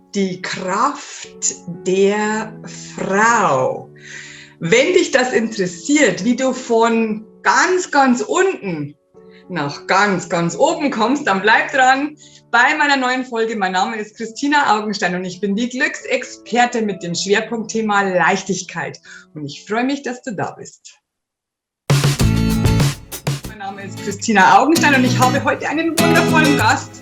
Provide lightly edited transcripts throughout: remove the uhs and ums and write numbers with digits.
die Kraft der Frau. Wenn dich das interessiert, wie du von ganz, ganz unten nach ganz, ganz oben kommst, dann bleib dran bei meiner neuen Folge. Mein Name ist Christina Augenstein und ich bin die Glücksexperte mit dem Schwerpunktthema Leichtigkeit. Und ich freue mich, dass du da bist. Mein Name ist Christina Augenstein und ich habe heute einen wundervollen Gast.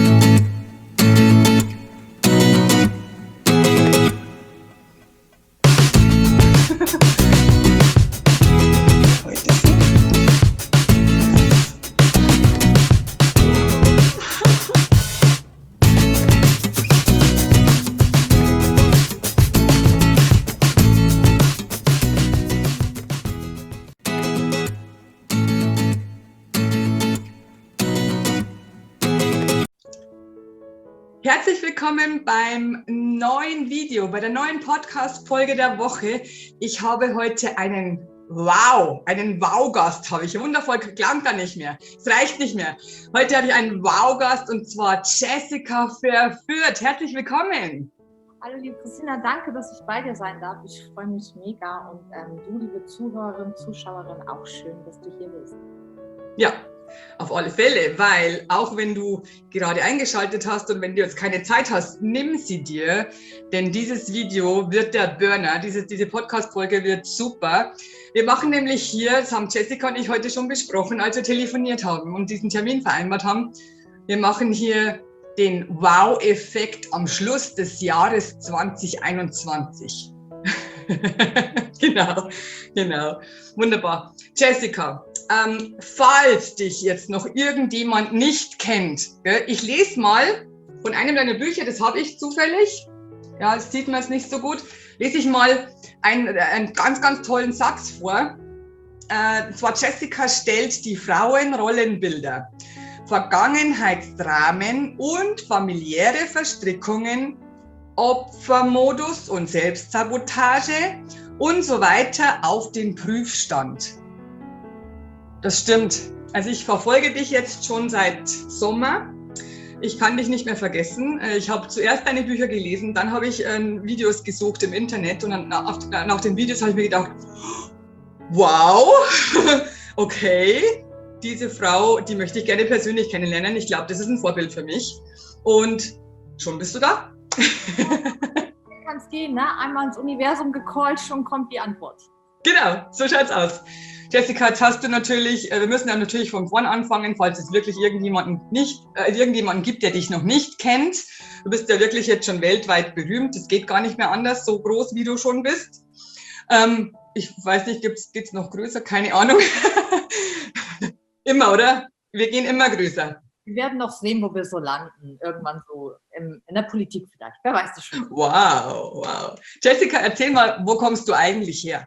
Herzlich willkommen beim neuen Video, bei der neuen Podcast-Folge der Woche. Ich habe heute einen Wow-Gast habe ich. Wundervoll, klang da nicht mehr. Es reicht nicht mehr. Heute habe ich einen Wow-Gast und zwar Jessica Verführt. Herzlich willkommen. Hallo liebe Christina, danke, dass ich bei dir sein darf. Ich freue mich mega und du, liebe Zuhörerin, Zuschauerin, auch schön, dass du hier bist. Ja. Auf alle Fälle, weil auch wenn du gerade eingeschaltet hast und wenn du jetzt keine Zeit hast, nimm sie dir, denn dieses Video wird der Burner, diese Podcast-Folge wird super. Wir machen nämlich hier, das haben Jessica und ich heute schon besprochen, als wir telefoniert haben und diesen Termin vereinbart haben, wir machen hier den Wow-Effekt am Schluss des Jahres 2021. Genau. Wunderbar. Jessica, falls dich jetzt noch irgendjemand nicht kennt, ich lese mal von einem deiner Bücher, das habe ich zufällig, ja, das sieht man jetzt nicht so gut, lese ich mal einen ganz, ganz tollen Satz vor. Und zwar Jessica stellt die Frauenrollenbilder, Vergangenheitsdramen und familiäre Verstrickungen, Opfermodus und Selbstsabotage und so weiter auf den Prüfstand. Das stimmt. Also ich verfolge dich jetzt schon seit Sommer. Ich kann dich nicht mehr vergessen. Ich habe zuerst deine Bücher gelesen, dann habe ich Videos gesucht im Internet und nach den Videos habe ich mir gedacht, wow, okay, diese Frau, die möchte ich gerne persönlich kennenlernen. Ich glaube, das ist ein Vorbild für mich. Und schon bist du da. Kann es gehen, ne? Einmal ins Universum gecallt, schon kommt die Antwort. Genau, so schaut's aus. Jessica, jetzt hast du natürlich, wir müssen ja natürlich von vorn anfangen, falls es wirklich irgendjemanden gibt, der dich noch nicht kennt. Du bist ja wirklich jetzt schon weltweit berühmt. Es geht gar nicht mehr anders, so groß wie du schon bist. Ich weiß nicht, geht's noch größer? Keine Ahnung. Immer, oder? Wir gehen immer größer. Wir werden noch sehen, wo wir so landen. Irgendwann so in der Politik vielleicht. Wer weiß das schon. Wow. Jessica, erzähl mal, wo kommst du eigentlich her?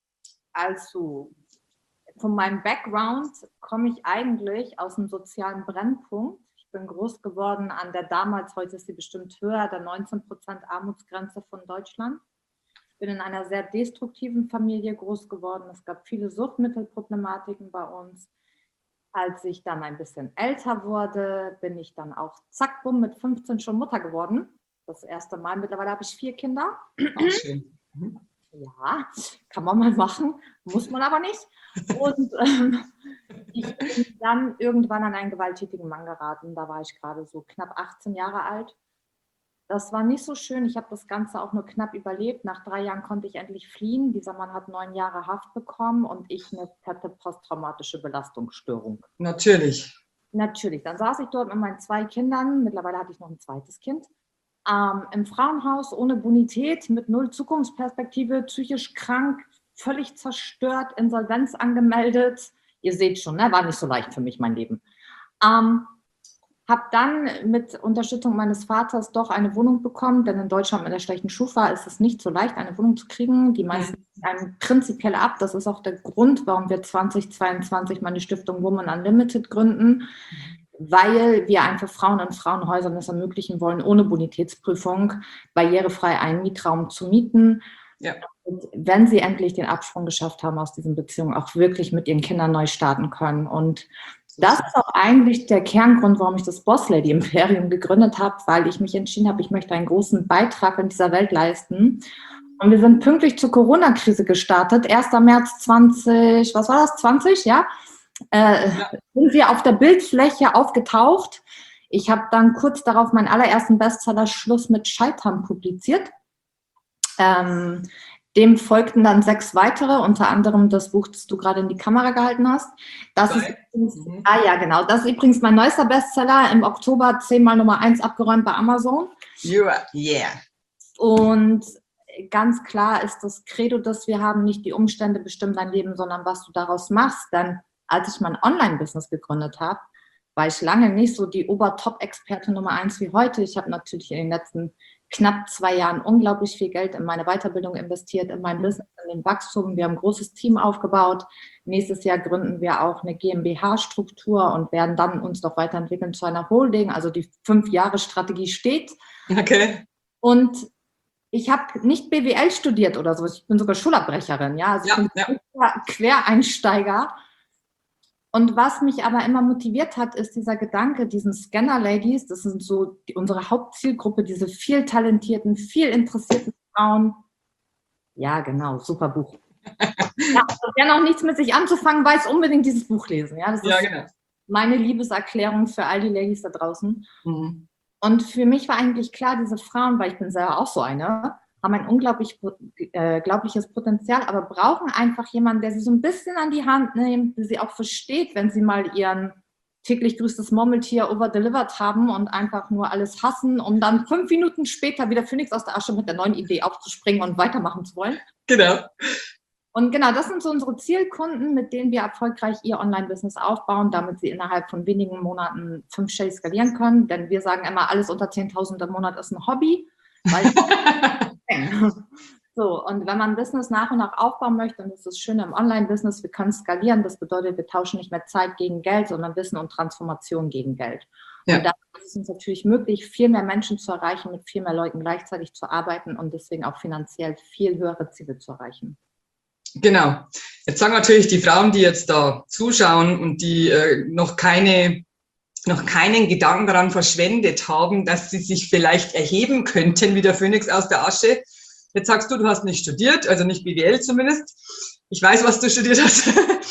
Also, von meinem Background komme ich eigentlich aus einem sozialen Brennpunkt. Ich bin groß geworden an der damals, heute ist sie bestimmt höher, der 19% Armutsgrenze von Deutschland. Ich bin in einer sehr destruktiven Familie groß geworden. Es gab viele Suchtmittelproblematiken bei uns. Als ich dann ein bisschen älter wurde, bin ich dann auch zack, bumm, mit 15 schon Mutter geworden. Das erste Mal. Mittlerweile habe ich 4 Kinder. Ach, schön. Ja, kann man mal machen, muss man aber nicht. Und ich bin dann irgendwann an einen gewalttätigen Mann geraten. Da war ich gerade so knapp 18 Jahre alt. Das war nicht so schön. Ich habe das Ganze auch nur knapp überlebt. Nach 3 Jahren konnte ich endlich fliehen. Dieser Mann hat 9 Jahre Haft bekommen und ich eine fette posttraumatische Belastungsstörung. Natürlich. Dann saß ich dort mit meinen 2 Kindern. Mittlerweile hatte ich noch ein zweites Kind. Im Frauenhaus ohne Bonität, mit 0 Zukunftsperspektive, psychisch krank, völlig zerstört, Insolvenz angemeldet. Ihr seht schon, ne? War nicht so leicht für mich, mein Leben. Habe dann mit Unterstützung meines Vaters doch eine Wohnung bekommen, denn in Deutschland mit der schlechten Schufa ist es nicht so leicht, eine Wohnung zu kriegen. Die meisten einem prinzipiell ab. Das ist auch der Grund, warum wir 2022 mal die Stiftung Women Unlimited gründen, weil wir einfach Frauen in Frauenhäusern es ermöglichen wollen, ohne Bonitätsprüfung barrierefrei einen Mietraum zu mieten. Ja. Und wenn sie endlich den Absprung geschafft haben aus diesen Beziehungen, auch wirklich mit ihren Kindern neu starten können. Und Das ist auch eigentlich der Kerngrund, warum ich das Boss Lady Imperium gegründet habe, weil ich mich entschieden habe, ich möchte einen großen Beitrag in dieser Welt leisten. Und wir sind pünktlich zur Corona-Krise gestartet. 1. März 20, was war das, 20, ja? Sind wir auf der Bildfläche aufgetaucht. Ich habe dann kurz darauf meinen allerersten Bestseller Schluss mit Scheitern publiziert. Dem folgten dann 6 weitere, unter anderem das Buch, das du gerade in die Kamera gehalten hast. Das ist übrigens, ja, genau. Das ist übrigens mein neuester Bestseller. Im Oktober 10-mal Nummer 1 abgeräumt bei Amazon. Yeah. Und ganz klar ist das Credo, das wir haben, nicht die Umstände bestimmen dein Leben, sondern was du daraus machst. Denn als ich mein Online-Business gegründet habe, war ich lange nicht so die Ober-Top-Experte Nummer 1 wie heute. Ich habe natürlich in den letzten knapp 2 Jahren unglaublich viel Geld in meine Weiterbildung investiert, in mein Business, in den Wachstum. Wir haben ein großes Team aufgebaut. Nächstes Jahr gründen wir auch eine GmbH-Struktur und werden dann uns noch weiterentwickeln zu einer Holding. Also die 5-Jahre-Strategie steht. Okay. Und ich habe nicht BWL studiert oder so. Ich bin sogar Schulabbrecherin. Ja? Also ich bin Quereinsteiger. Und was mich aber immer motiviert hat, ist dieser Gedanke, diesen Scanner-Ladies, das sind so unsere Hauptzielgruppe, diese viel talentierten, viel interessierten Frauen. Ja, genau, super Buch. Ja, wer noch nichts mit sich anzufangen weiß, unbedingt dieses Buch lesen. Ja, das ist genau. Meine Liebeserklärung für all die Ladies da draußen. Mhm. Und für mich war eigentlich klar, diese Frauen, weil ich bin selber auch so eine, haben ein unglaubliches Potenzial, aber brauchen einfach jemanden, der sie so ein bisschen an die Hand nimmt, der sie auch versteht, wenn sie mal ihren täglich grüßtes Murmeltier overdelivered haben und einfach nur alles hassen, um dann 5 Minuten später wieder Phönix aus der Asche mit der neuen Idee aufzuspringen und weitermachen zu wollen. Genau. Und genau, das sind so unsere Zielkunden, mit denen wir erfolgreich ihr Online-Business aufbauen, damit sie innerhalb von wenigen Monaten 5-stellig skalieren können. Denn wir sagen immer, alles unter 10.000 im Monat ist ein Hobby. Weil so, und wenn man ein Business nach und nach aufbauen möchte, und das ist das Schöne im Online-Business, wir können skalieren. Das bedeutet, wir tauschen nicht mehr Zeit gegen Geld, sondern Wissen und Transformation gegen Geld. Ja. Und da ist es uns natürlich möglich, viel mehr Menschen zu erreichen, mit viel mehr Leuten gleichzeitig zu arbeiten und deswegen auch finanziell viel höhere Ziele zu erreichen. Genau. Jetzt sagen natürlich die Frauen, die jetzt da zuschauen und die noch keinen Gedanken daran verschwendet haben, dass sie sich vielleicht erheben könnten wie der Phönix aus der Asche. Jetzt sagst du hast nicht studiert, also nicht BWL zumindest. Ich weiß, was du studiert hast.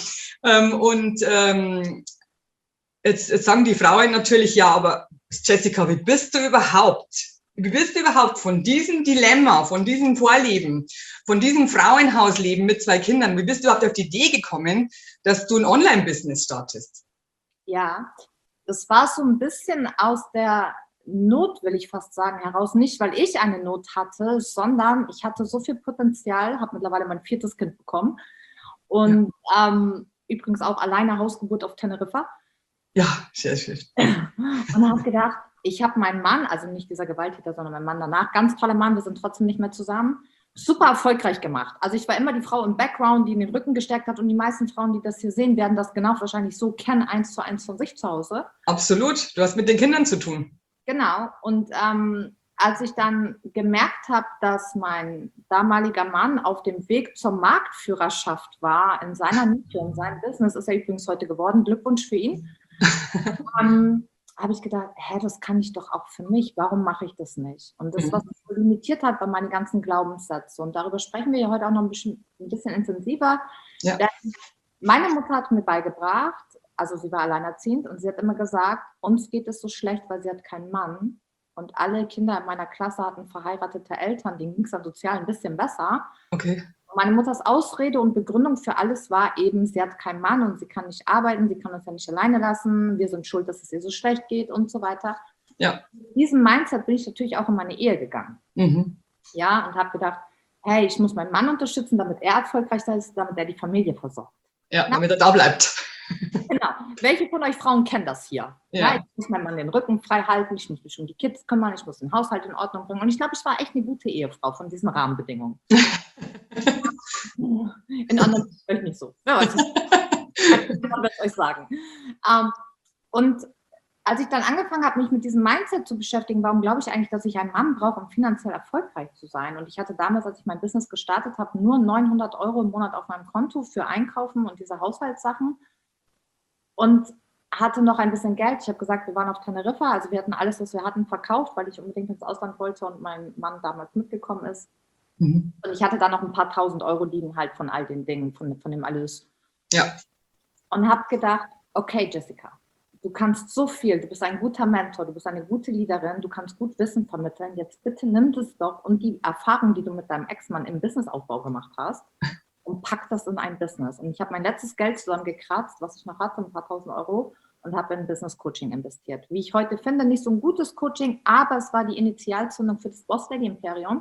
Jetzt sagen die Frauen natürlich, ja, aber Jessica, wie bist du überhaupt von diesem Dilemma, von diesem Vorleben, von diesem Frauenhausleben mit 2 Kindern, wie bist du überhaupt auf die Idee gekommen, dass du ein Online-Business startest? Ja, das war so ein bisschen aus der Not, will ich fast sagen, heraus. Nicht, weil ich eine Not hatte, sondern ich hatte so viel Potenzial, habe mittlerweile mein 4. Kind bekommen und übrigens auch alleine Hausgeburt auf Teneriffa. Ja, sehr schön. Und habe gedacht, ich habe meinen Mann, also nicht dieser Gewalttäter, sondern mein Mann danach, ganz toller Mann, wir sind trotzdem nicht mehr zusammen, super erfolgreich gemacht. Also ich war immer die Frau im Background, die in den Rücken gestärkt hat und die meisten Frauen, die das hier sehen, werden das genau wahrscheinlich so kennen, 1:1 von sich zu Hause. Absolut, du hast mit den Kindern zu tun. Genau, und als ich dann gemerkt habe, dass mein damaliger Mann auf dem Weg zur Marktführerschaft war, in seiner Nische, in seinem Business, ist er übrigens heute geworden, Glückwunsch für ihn, habe ich gedacht, das kann ich doch auch für mich, warum mache ich das nicht? Und das, was mich so limitiert hat, waren meine ganzen Glaubenssätze. Und darüber sprechen wir ja heute auch noch ein bisschen intensiver. Ja. Denn meine Mutter hat mir beigebracht, also sie war alleinerziehend und sie hat immer gesagt, uns geht es so schlecht, weil sie hat keinen Mann. Und alle Kinder in meiner Klasse hatten verheiratete Eltern, denen ging es dann sozial ein bisschen besser. Okay. Meine Mutters Ausrede und Begründung für alles war eben, sie hat keinen Mann und sie kann nicht arbeiten, sie kann uns ja nicht alleine lassen, wir sind schuld, dass es ihr so schlecht geht und so weiter. Ja. Mit diesem Mindset bin ich natürlich auch in meine Ehe gegangen. Mhm. Ja, und habe gedacht, hey, ich muss meinen Mann unterstützen, damit er erfolgreich ist, damit er die Familie versorgt. Ja, damit er da bleibt. Genau. Welche von euch Frauen kennen das hier? Ja. Ich muss meinem Mann den Rücken frei halten, ich muss mich um die Kids kümmern, ich muss den Haushalt in Ordnung bringen. Und ich glaube, ich war echt eine gute Ehefrau von diesen Rahmenbedingungen. In anderen vielleicht nicht so. Ja, ich werde euch sagen. Und als ich dann angefangen habe, mich mit diesem Mindset zu beschäftigen, warum glaube ich eigentlich, dass ich einen Mann brauche, um finanziell erfolgreich zu sein? Und ich hatte damals, als ich mein Business gestartet habe, nur 900 € im Monat auf meinem Konto für Einkaufen und diese Haushaltssachen. Und hatte noch ein bisschen Geld. Ich habe gesagt, wir waren auf Teneriffa, also wir hatten alles, was wir hatten, verkauft, weil ich unbedingt ins Ausland wollte und mein Mann damals mitgekommen ist. Und ich hatte da noch ein paar tausend Euro liegen halt von all den Dingen, von dem alles. Ja. Und habe gedacht, okay, Jessica, du kannst so viel, du bist ein guter Mentor, du bist eine gute Leaderin, du kannst gut Wissen vermitteln, jetzt bitte nimm das doch und die Erfahrung, die du mit deinem Ex-Mann im Businessaufbau gemacht hast, und pack das in ein Business. Und ich habe mein letztes Geld zusammengekratzt, was ich noch hatte, ein paar tausend Euro, und habe in Business-Coaching investiert. Wie ich heute finde, nicht so ein gutes Coaching, aber es war die Initialzündung für das Boss Lady Imperium.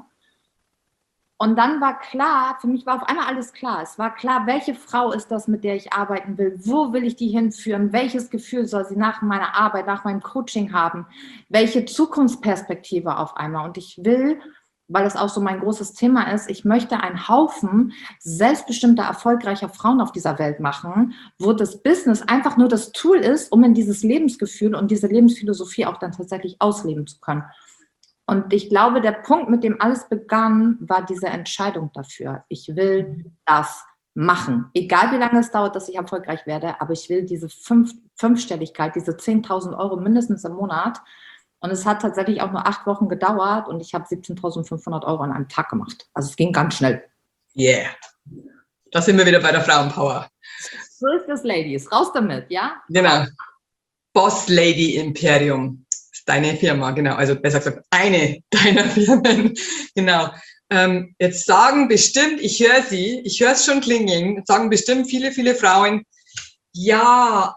Und dann war klar, für mich war auf einmal alles klar. Es war klar, welche Frau ist das, mit der ich arbeiten will? Wo will ich die hinführen? Welches Gefühl soll sie nach meiner Arbeit, nach meinem Coaching haben? Welche Zukunftsperspektive auf einmal? Und ich will, weil es auch so mein großes Thema ist, ich möchte einen Haufen selbstbestimmter, erfolgreicher Frauen auf dieser Welt machen, wo das Business einfach nur das Tool ist, um in dieses Lebensgefühl und diese Lebensphilosophie auch dann tatsächlich ausleben zu können. Und ich glaube, der Punkt, mit dem alles begann, war diese Entscheidung dafür. Ich will das machen. Egal wie lange es dauert, dass ich erfolgreich werde, aber ich will diese Fünfstelligkeit, diese 10.000 Euro mindestens im Monat. Und es hat tatsächlich auch nur 8 Wochen gedauert und ich habe 17.500 Euro an einem Tag gemacht. Also es ging ganz schnell. Yeah. Da sind wir wieder bei der Frauenpower. So ist das, Ladies. Raus damit, ja? Genau. Boss Lady Imperium. Deine Firma, genau, also besser gesagt, eine deiner Firmen, genau. Jetzt sagen bestimmt, ich höre es schon klingeln, sagen bestimmt viele, viele Frauen, ja,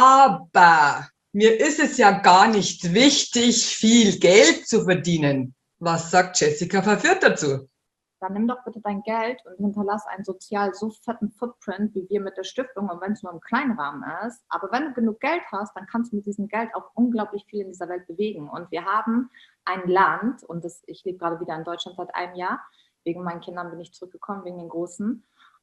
aber mir ist es ja gar nicht wichtig, viel Geld zu verdienen. Was sagt Jessica Verführt dazu? Dann nimm doch bitte dein Geld und hinterlass einen sozial so fetten Footprint, wie wir mit der Stiftung, und wenn es nur im kleinen Rahmen ist. Aber wenn du genug Geld hast, dann kannst du mit diesem Geld auch unglaublich viel in dieser Welt bewegen. Und wir haben ein Land, und ich lebe gerade wieder in Deutschland seit einem Jahr, wegen meinen Kindern bin ich zurückgekommen, wegen den Großen.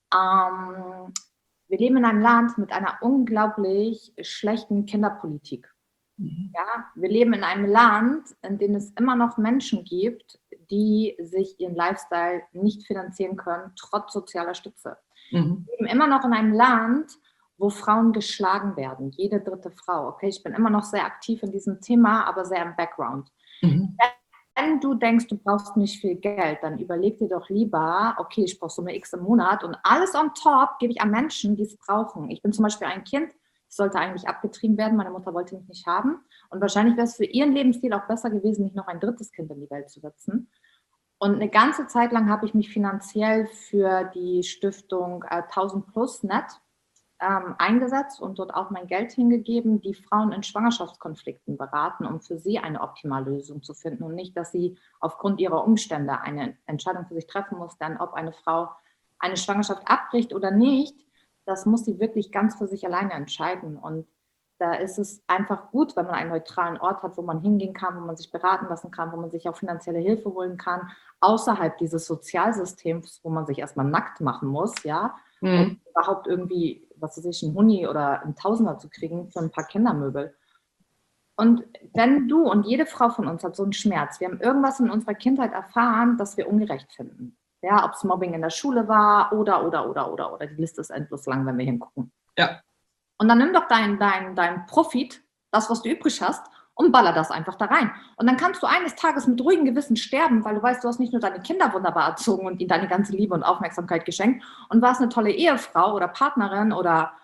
Wir leben in einem Land mit einer unglaublich schlechten Kinderpolitik. Ja, wir leben in einem Land, in dem es immer noch Menschen gibt, die sich ihren Lifestyle nicht finanzieren können, trotz sozialer Stütze. Wir leben immer noch in einem Land, wo Frauen geschlagen werden, jede 3. Frau. Okay, ich bin immer noch sehr aktiv in diesem Thema, aber sehr im Background. Wenn du denkst, du brauchst nicht viel Geld, dann überleg dir doch lieber, okay, ich brauche Summe X im Monat und alles on top gebe ich an Menschen, die es brauchen. Ich bin zum Beispiel ein Kind, ich sollte eigentlich abgetrieben werden, meine Mutter wollte mich nicht haben und wahrscheinlich wäre es für ihren Lebensstil auch besser gewesen, nicht noch ein 3. Kind in die Welt zu setzen. Und eine ganze Zeit lang habe ich mich finanziell für die Stiftung 1000 Plus Net eingesetzt und dort auch mein Geld hingegeben, die Frauen in Schwangerschaftskonflikten beraten, um für sie eine optimale Lösung zu finden und nicht, dass sie aufgrund ihrer Umstände eine Entscheidung für sich treffen muss, dann ob eine Frau eine Schwangerschaft abbricht oder nicht, das muss sie wirklich ganz für sich alleine entscheiden. Und da ist es einfach gut, wenn man einen neutralen Ort hat, wo man hingehen kann, wo man sich beraten lassen kann, wo man sich auch finanzielle Hilfe holen kann, außerhalb dieses Sozialsystems, wo man sich erstmal nackt machen muss, ja, um überhaupt irgendwie, was weiß ich, einen Huni oder einen Tausender zu kriegen für ein paar Kindermöbel. Und wenn du und jede Frau von uns hat so einen Schmerz, wir haben irgendwas in unserer Kindheit erfahren, das wir ungerecht finden. Ja, ob es Mobbing in der Schule war oder. Die Liste ist endlos lang, wenn wir hingucken. Ja. Und dann nimm doch dein Profit, das, was du übrig hast, und baller das einfach da rein. Und dann kannst du eines Tages mit ruhigem Gewissen sterben, weil du weißt, du hast nicht nur deine Kinder wunderbar erzogen und ihnen deine ganze Liebe und Aufmerksamkeit geschenkt und warst eine tolle Ehefrau oder Partnerin oder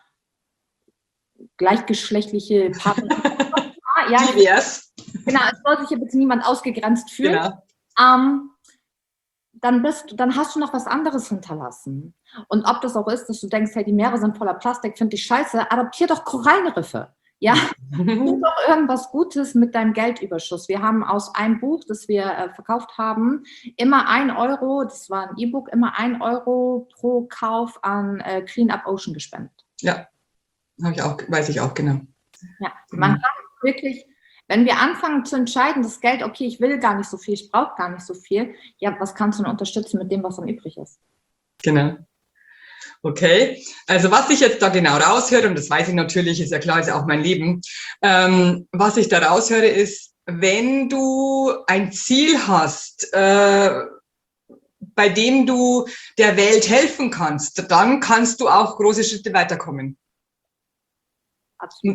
gleichgeschlechtliche Partnerin. Ja, Divers. Genau, es soll sich hier bitte niemand ausgegrenzt fühlen. Genau. Dann hast du noch was anderes hinterlassen. Und ob das auch ist, dass du denkst, hey, die Meere sind voller Plastik, finde ich scheiße, adoptier doch Korallenriffe. Ja, tu doch irgendwas Gutes mit deinem Geldüberschuss. Wir haben aus einem Buch, das wir verkauft haben, immer 1 Euro, das war ein E-Book, immer 1 Euro pro Kauf an Clean Up Ocean gespendet. Ja, weiß ich auch, genau. Ja, man kann wirklich, wenn wir anfangen zu entscheiden, das Geld, okay, ich will gar nicht so viel, ich brauche gar nicht so viel, ja, was kannst du denn unterstützen mit dem, was dann übrig ist? Genau. Okay, also was ich jetzt da genau raushöre, und das weiß ich natürlich, ist ja klar, ist ja auch mein Leben, was ich da raushöre ist, wenn du ein Ziel hast, bei dem du der Welt helfen kannst, dann kannst du auch große Schritte weiterkommen. Absolut.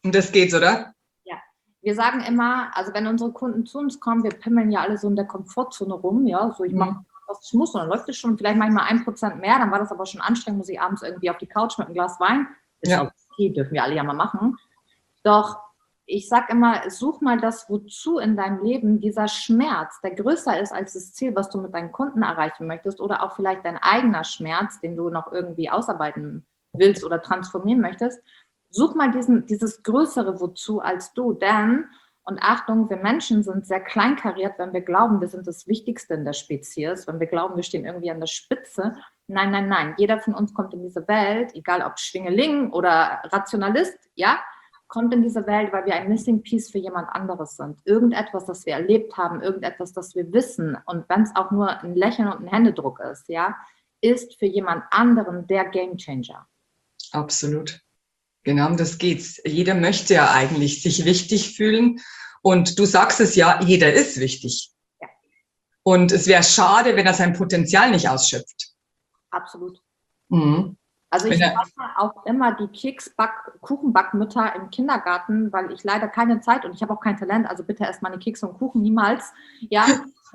Und das geht's, oder? Ja. Wir sagen immer, also wenn unsere Kunden zu uns kommen, wir pimmeln ja alle so in der Komfortzone rum, ja, so ich mache, was ich muss, und dann läuft es schon, vielleicht manchmal 1% mehr, dann war das aber schon anstrengend, muss ich abends irgendwie auf die Couch mit einem Glas Wein. Ist ja auch okay, dürfen wir alle ja mal machen. Doch ich sage immer, such mal das, wozu in deinem Leben dieser Schmerz, der größer ist als das Ziel, was du mit deinen Kunden erreichen möchtest, oder auch vielleicht dein eigener Schmerz, den du noch irgendwie ausarbeiten willst oder transformieren möchtest. Such mal dieses größere Wozu als du, denn, und Achtung, wir Menschen sind sehr kleinkariert, wenn wir glauben, wir sind das Wichtigste in der Spezies, wenn wir glauben, wir stehen irgendwie an der Spitze. Nein, nein, nein. Jeder von uns kommt in diese Welt, egal ob Schwingeling oder Rationalist, ja, kommt in diese Welt, weil wir ein Missing Piece für jemand anderes sind. Irgendetwas, das wir erlebt haben, irgendetwas, das wir wissen. Und wenn es auch nur ein Lächeln und ein Händedruck ist, ja, ist für jemand anderen der Gamechanger. Absolut. Genau, um das geht's. Jeder möchte ja eigentlich sich wichtig fühlen. Und du sagst es ja, jeder ist wichtig. Ja. Und es wäre schade, wenn er sein Potenzial nicht ausschöpft. Absolut. Mhm. Also ich frage auch immer die Kuchenbackmütter im Kindergarten, weil ich leider keine Zeit und ich habe auch kein Talent, also bitte erst meine Kekse und Kuchen, niemals. Ja,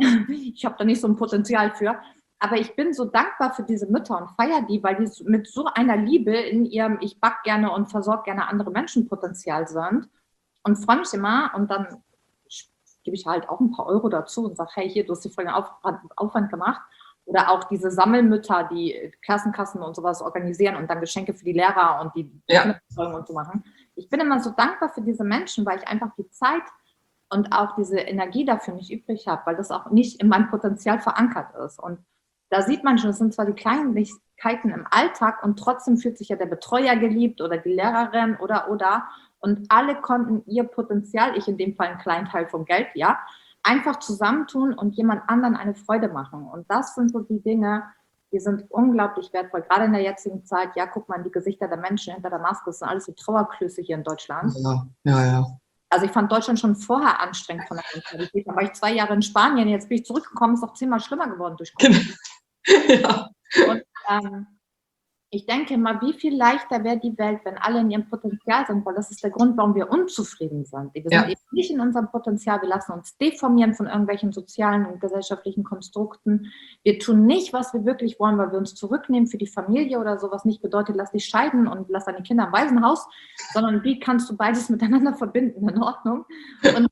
ich habe da nicht so ein Potenzial für. Aber ich bin so dankbar für diese Mütter und feiere die, weil die mit so einer Liebe in ihrem ich back gerne und versorge gerne andere Menschen Potenzial sind. Und freue mich immer und dann gebe ich halt auch ein paar Euro dazu und sage, hey, hier, du hast dir voll den Aufwand gemacht. Oder auch diese Sammelmütter, die Klassenkassen und sowas organisieren und dann Geschenke für die Lehrer und die Kinderbetreuung und so machen. Ich bin immer so dankbar für diese Menschen, weil ich einfach die Zeit und auch diese Energie dafür nicht übrig habe, weil das auch nicht in meinem Potenzial verankert ist. Und da sieht man schon, das sind zwar die Kleinigkeiten im Alltag und trotzdem fühlt sich ja der Betreuer geliebt oder die Lehrerin oder. Und alle konnten ihr Potenzial, ich in dem Fall einen kleinen Teil vom Geld, ja, einfach zusammentun und jemand anderen eine Freude machen. Und das sind so die Dinge, die sind unglaublich wertvoll. Gerade in der jetzigen Zeit, ja, guck mal, die Gesichter der Menschen hinter der Maske, das sind alles so Trauerklöße hier in Deutschland. Ja. Also ich fand Deutschland schon vorher anstrengend von der Mentalität. Da war ich 2 Jahre in Spanien, jetzt bin ich zurückgekommen, ist auch 10-mal schlimmer geworden durch Corona. Ja. Und ich denke mal, wie viel leichter wäre die Welt, wenn alle in ihrem Potenzial sind, weil das ist der Grund, warum wir unzufrieden sind. Wir sind eben nicht in unserem Potenzial, wir lassen uns deformieren von irgendwelchen sozialen und gesellschaftlichen Konstrukten. Wir tun nicht, was wir wirklich wollen, weil wir uns zurücknehmen für die Familie oder sowas nicht bedeutet, lass dich scheiden und lass deine Kinder im Waisenhaus, sondern wie kannst du beides miteinander verbinden, in Ordnung? Und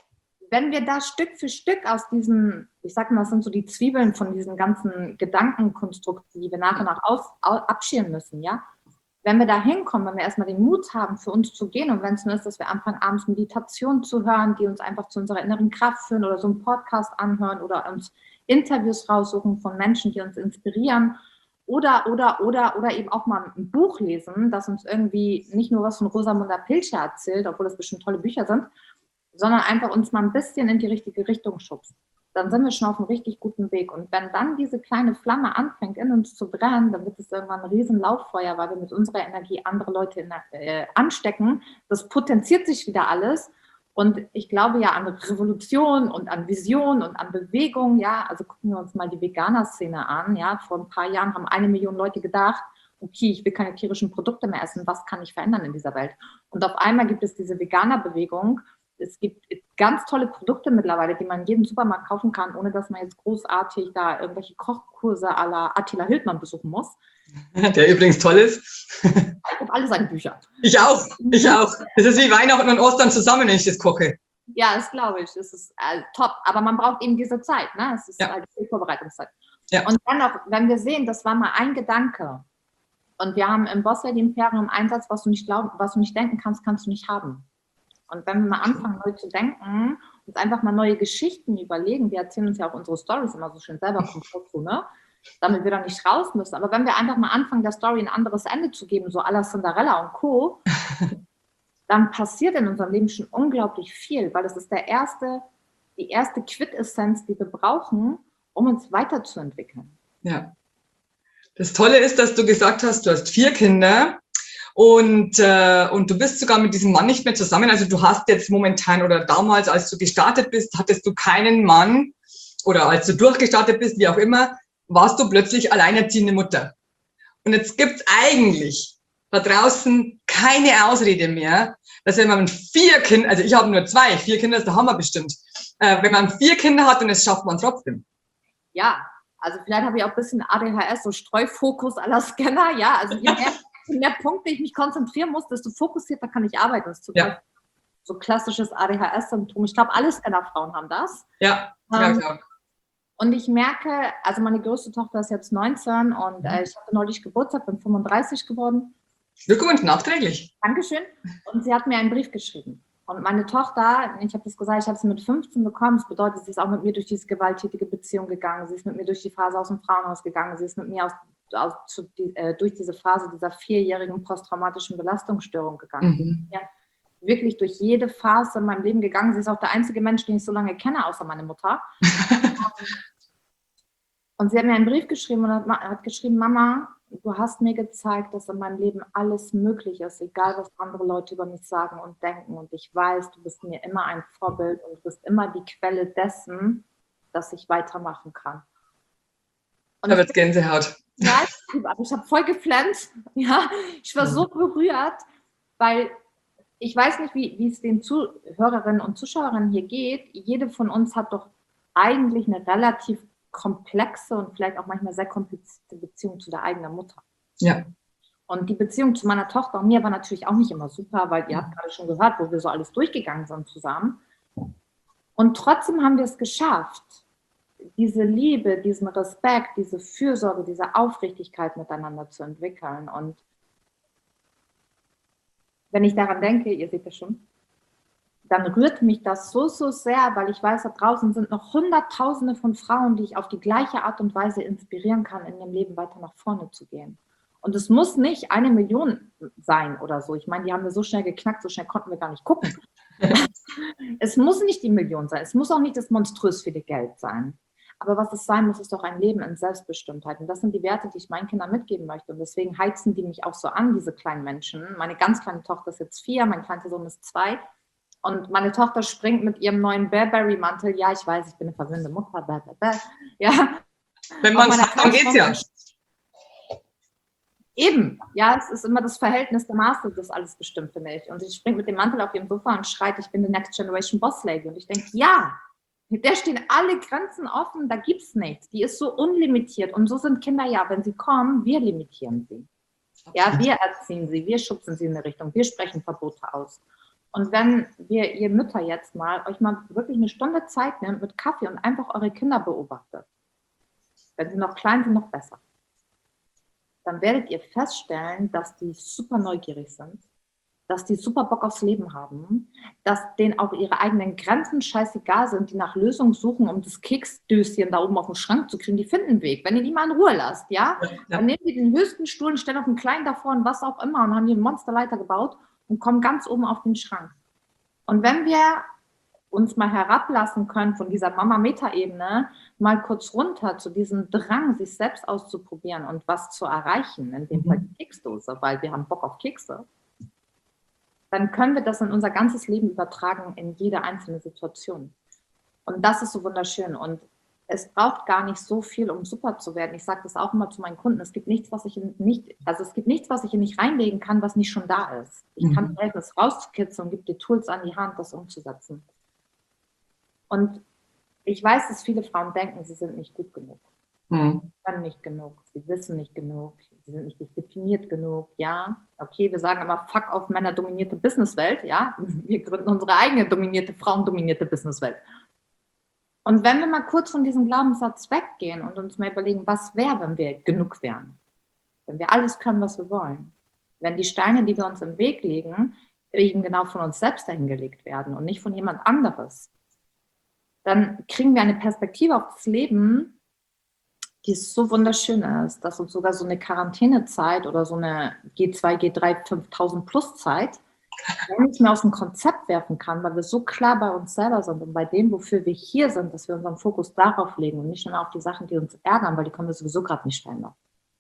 wenn wir da Stück für Stück aus diesen, ich sag mal, das sind so die Zwiebeln von diesen ganzen Gedankenkonstrukten, die wir nach und nach abschälen müssen, ja. Wenn wir da hinkommen, wenn wir erstmal den Mut haben, für uns zu gehen und wenn es nur ist, dass wir anfangen, abends Meditation zu hören, die uns einfach zu unserer inneren Kraft führen oder so einen Podcast anhören oder uns Interviews raussuchen von Menschen, die uns inspirieren oder eben auch mal ein Buch lesen, das uns irgendwie nicht nur was von Rosamunde Pilcher erzählt, obwohl das bestimmt tolle Bücher sind, sondern einfach uns mal ein bisschen in die richtige Richtung schubst. Dann sind wir schon auf einem richtig guten Weg. Und wenn dann diese kleine Flamme anfängt, in uns zu brennen, dann wird es irgendwann ein riesen Lauffeuer, weil wir mit unserer Energie andere Leute anstecken. Das potenziert sich wieder alles. Und ich glaube ja an Revolution und an Vision und an Bewegung. Ja, also gucken wir uns mal die Veganer-Szene an. Ja, vor ein paar Jahren haben 1 Million Leute gedacht, okay, ich will keine tierischen Produkte mehr essen. Was kann ich verändern in dieser Welt? Und auf einmal gibt es diese Veganer-Bewegung. Es gibt ganz tolle Produkte mittlerweile, die man in jedem Supermarkt kaufen kann, ohne dass man jetzt großartig da irgendwelche Kochkurse à la Attila Hildmann besuchen muss. Der übrigens toll ist. Ich habe alle seine Bücher. Ich auch. Es ist wie Weihnachten und Ostern zusammen, wenn ich das koche. Ja, das glaube ich. Das ist top. Aber man braucht eben diese Zeit. Ne? Es ist halt viel Vorbereitungszeit. Ja. Und dann noch, wenn wir sehen, das war mal ein Gedanke. Und wir haben im Boss Lady Imperium Einsatz, was du nicht denken kannst, kannst du nicht haben. Und wenn wir mal anfangen, neu zu denken, uns einfach mal neue Geschichten überlegen, wir erzählen uns ja auch unsere Storys immer so schön selber zu, ne? Damit wir da nicht raus müssen. Aber wenn wir einfach mal anfangen, der Story ein anderes Ende zu geben, so à la Cinderella und Co., dann passiert in unserem Leben schon unglaublich viel, weil das ist die erste Quintessenz, die wir brauchen, um uns weiterzuentwickeln. Ja. Das Tolle ist, dass du gesagt hast, du hast 4 Kinder. Und du bist sogar mit diesem Mann nicht mehr zusammen. Also du hast jetzt momentan oder damals, als du gestartet bist, hattest du keinen Mann oder als du durchgestartet bist, wie auch immer, warst du plötzlich alleinerziehende Mutter. Und jetzt gibt's eigentlich da draußen keine Ausrede mehr, dass wenn man 4 Kinder, also ich habe nur 2, 4 Kinder ist der Hammer bestimmt. Wenn man 4 Kinder hat, dann schafft man trotzdem. Ja, also vielleicht habe ich auch ein bisschen ADHS, so Streufokus à la Scanner, ja, also je mehr Punkte ich mich konzentrieren muss, desto fokussierter kann ich arbeiten. Das ist total so klassisches ADHS-Symptom. Ich glaube, alle Scannerfrauen haben das. Ja, klar. Und ich merke, also meine größte Tochter ist jetzt 19 und ich hatte neulich Geburtstag, bin 35 geworden. Glückwunsch, nachträglich. Dankeschön. Und sie hat mir einen Brief geschrieben. Und meine Tochter, ich habe das gesagt, ich habe sie mit 15 bekommen. Das bedeutet, sie ist auch mit mir durch diese gewalttätige Beziehung gegangen. Sie ist mit mir durch die Phase aus dem Frauenhaus gegangen. Sie ist mit mir durch diese Phase dieser 4-jährigen posttraumatischen Belastungsstörung gegangen. Ja, wirklich durch jede Phase in meinem Leben gegangen. Sie ist auch der einzige Mensch, den ich so lange kenne, außer meine Mutter. Und sie hat mir einen Brief geschrieben und hat geschrieben, Mama, du hast mir gezeigt, dass in meinem Leben alles möglich ist, egal was andere Leute über mich sagen und denken. Und ich weiß, du bist mir immer ein Vorbild und du bist immer die Quelle dessen, dass ich weitermachen kann. Und da wird Gänsehaut. Ja, ich habe voll geflennt. Ja, ich war so berührt, weil ich weiß nicht, wie es den Zuhörerinnen und Zuschauerinnen hier geht. Jede von uns hat doch eigentlich eine relativ komplexe und vielleicht auch manchmal sehr komplizierte Beziehung zu der eigenen Mutter. Ja. Und die Beziehung zu meiner Tochter und mir war natürlich auch nicht immer super, weil ihr habt gerade schon gehört, wo wir so alles durchgegangen sind zusammen. Und trotzdem haben wir es geschafft, diese Liebe, diesen Respekt, diese Fürsorge, diese Aufrichtigkeit miteinander zu entwickeln. Und wenn ich daran denke, ihr seht das schon, dann rührt mich das so sehr, weil ich weiß, da draußen sind noch Hunderttausende von Frauen, die ich auf die gleiche Art und Weise inspirieren kann, in ihrem Leben weiter nach vorne zu gehen. Und es muss nicht 1 Million sein oder so. Ich meine, die haben wir so schnell geknackt, so schnell konnten wir gar nicht gucken. Es muss nicht die Million sein. Es muss auch nicht das monströs viele Geld sein. Aber was es sein muss, ist doch ein Leben in Selbstbestimmtheit. Und das sind die Werte, die ich meinen Kindern mitgeben möchte. Und deswegen heizen die mich auch so an, diese kleinen Menschen. Meine ganz kleine Tochter ist jetzt 4, mein kleiner Sohn ist 2. Und meine Tochter springt mit ihrem neuen Burberry-Mantel. Ja, ich weiß, ich bin eine verwöhnte Mutter. Ja. Wenn man es hat, dann geht's ja. Eben, ja, es ist immer das Verhältnis der Maße, das alles bestimmt, finde ich. Und sie springt mit dem Mantel auf ihrem Sofa und schreit, ich bin the next generation Boss Lady. Und ich denke, ja, mit der stehen alle Grenzen offen, da gibt's nichts. Die ist so unlimitiert. Und so sind Kinder ja, wenn sie kommen, wir limitieren sie. Ja, wir erziehen sie, wir schubsen sie in eine Richtung, wir sprechen Verbote aus. Und wenn ihr Mütter jetzt euch mal wirklich 1 Stunde Zeit nimmt mit Kaffee und einfach eure Kinder beobachtet, wenn sie noch klein sind, noch besser, dann werdet ihr feststellen, dass die super neugierig sind, dass die super Bock aufs Leben haben, dass denen auch ihre eigenen Grenzen scheißegal sind, die nach Lösungen suchen, um das Keksdöschen da oben auf dem Schrank zu kriegen. Die finden einen Weg, wenn ihr die mal in Ruhe lasst, ja? Dann nehmen die den höchsten Stuhl und stellen auf einen kleinen davor und was auch immer und haben hier eine Monsterleiter gebaut und kommen ganz oben auf den Schrank. Und wenn wir uns mal herablassen können von dieser Mama-Meta-Ebene, mal kurz runter zu diesem Drang, sich selbst auszuprobieren und was zu erreichen, in dem Fall die Keksdose, weil wir haben Bock auf Kekse, dann können wir das in unser ganzes Leben übertragen, in jede einzelne Situation. Und das ist so wunderschön. Und es braucht gar nicht so viel, um super zu werden. Ich sage das auch immer zu meinen Kunden. Es gibt nichts, was ich hier nicht reinlegen kann, was nicht schon da ist. Ich kann helfen, es rauszukitzeln und gebe dir Tools an die Hand, das umzusetzen. Und ich weiß, dass viele Frauen denken, sie sind nicht gut genug. Sie können nicht genug, sie wissen nicht genug, sie sind nicht diszipliniert genug, ja. Okay, wir sagen immer, fuck auf männerdominierte Businesswelt, ja. Wir gründen unsere eigene dominierte, frauendominierte Businesswelt. Und wenn wir mal kurz von diesem Glaubenssatz weggehen und uns mal überlegen, was wäre, wenn wir genug wären? Wenn wir alles können, was wir wollen? Wenn die Steine, die wir uns im Weg legen, eben genau von uns selbst dahingelegt werden und nicht von jemand anderes, dann kriegen wir eine Perspektive auf das Leben, die so wunderschön ist, dass uns sogar so eine Quarantänezeit oder so eine G2, G3, 5000 plus Zeit nicht mehr aus dem Konzept werfen kann, weil wir so klar bei uns selber sind und bei dem, wofür wir hier sind, dass wir unseren Fokus darauf legen und nicht nur auf die Sachen, die uns ärgern, weil die können wir sowieso gerade nicht verändern.